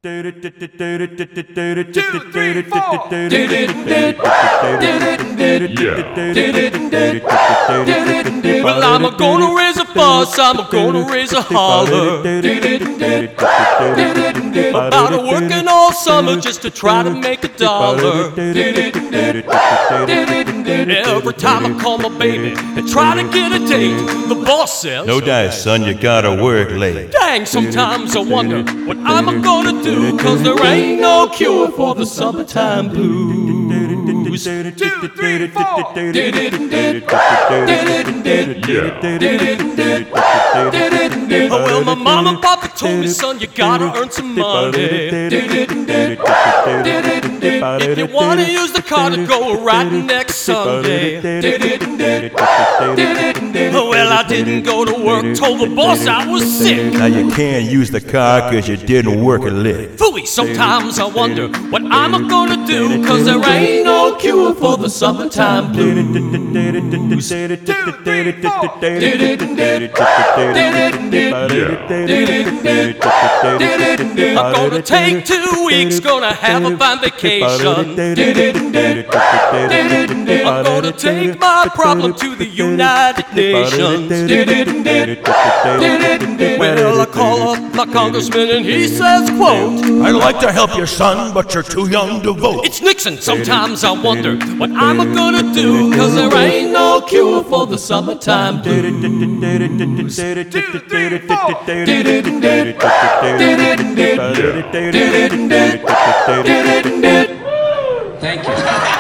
Well, I'm gonna raise a fuss, I'm gonna raise a holler about working all summer just to try to make a dollar. Every time I call my baby and try to get a date, the boss says, "No dice, son, you gotta work late." Dang, sometimes I wonder what I'm gonna do, 'cause there ain't no cure for the summertime blues. 2, 3, 4. Well, my mom and papa told me, son, you gotta earn some money. If you wanna use the car to go riding next Sunday. Well, I didn't go to work, told the boss I was sick. Now you can't use the car 'cause you didn't work a lick. Phooey, sometimes I wonder what I'm gonna do, 'cause there ain't no cure for the summertime blues. 2, 3, 4. I'm gonna take 2 weeks, gonna have a fine vacation. I'm gonna take my problem to the United Nations. Well, I call up my congressman and he says, quote, "I'd like to help your son, but you're too young to vote." It's Nixon, sometimes I wonder what I'm gonna do, 'cause there ain't no cure for the summertime blues. 2, 3, 4. Thank you.